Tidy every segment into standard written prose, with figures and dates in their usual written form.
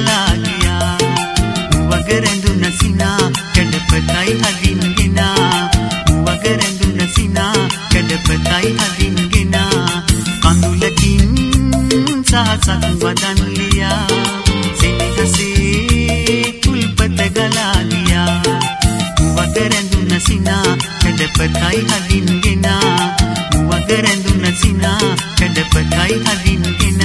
ගලා ගියා වගරැඳුන සිනා කඩපතයි හදින්ගෙන වගරැඳුන සිනා කඩපතයි හදින්ගෙන කඳුලකින් සහසක් වදන් ලියා සෙනෙහසේ කුල්පත ගලා ගියා වගරැඳුන සිනා කඩපතයි හදින්ගෙන වගරැඳුන සිනා කඩපතයි හදින්ගෙන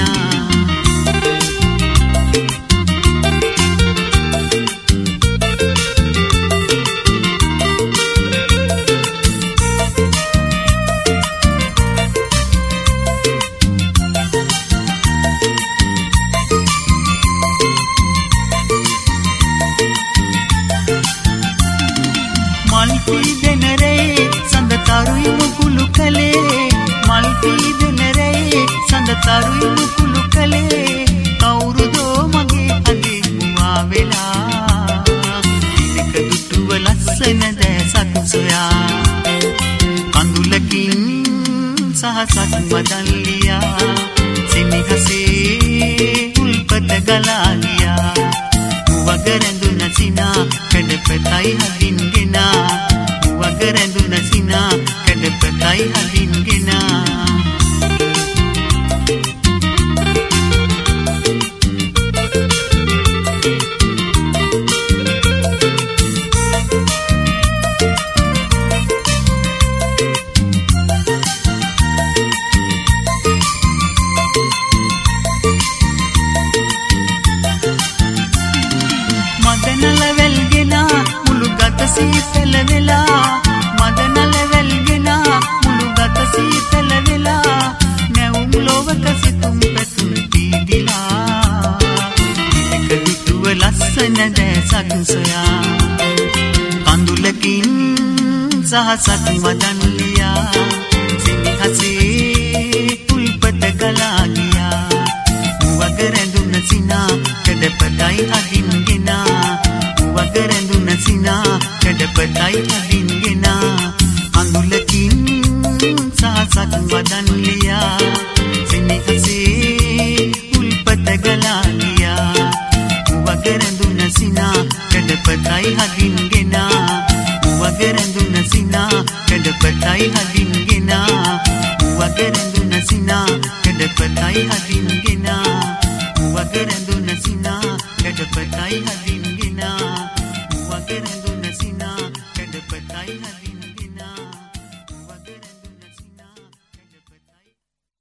තරුයි මුකුළු කලේ මල්පී දෙනරේ සඳ තරුයි මුකුළු කලේ කවුරුදෝ මගේ අදේ මුවා වෙලා ඉලක දුටුව ලස්සන දැසක් සොයා කඳුලකින් සහසක් වදන් ලියා සෙනෙහසේ උල්පත ගලා ගියා වගරැඳුන සිනා කඩපතයි හදින්ගෙන වගරැඳුන සිනා කඩපතයි හදින්ගෙන මදනල වෙල්ගෙන මුළු ගත සීතල වෙලා මදනල වෙල්ගෙන මුළු ගත සීතල වෙලා නැවුම් ලොවක සිතුම් පැතුම් පීදිලා ඉලක දුටුව ලස්සන දැසක් සොයා කඳුලකින් සහසක් වදන් ලියා සෙනෙහසේ කුල්පත ගලා ගියා වගරැඳුන සිනා කඩපතයි හදින්ගෙන වගරැඳුන සිනා කඩපතයි හදින්ගෙන කඳුලකින් සහසක් වදන් ලියා සෙනෙහසේ උල්පත ගලා ගියා වගරැඳුන සිනා කඩපතයි හදින්ගෙන වගරැඳුන සිනා කඩපතයි හදින්ගෙන වගරැඳුන සිනා කඩපතයි හදින්ගෙන වගරැඳුන සිනා කඩපතයි හදින්ගෙන වගරැඳුන